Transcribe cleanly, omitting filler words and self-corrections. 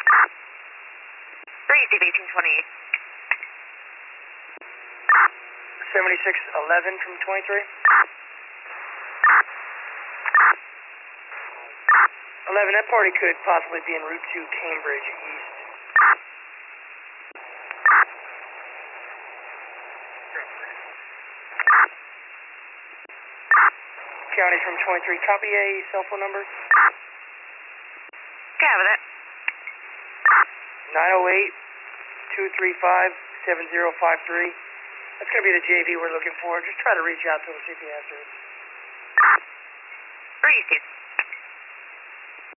Steve 1828. 7611 from 23. 11, that party could possibly be en route to Cambridge East. County from 23, copy a cell phone number? Yeah, with it. 908-235-7053. That's going to be the JV we're looking for. Just try to reach out to him, see if he answers. Steve.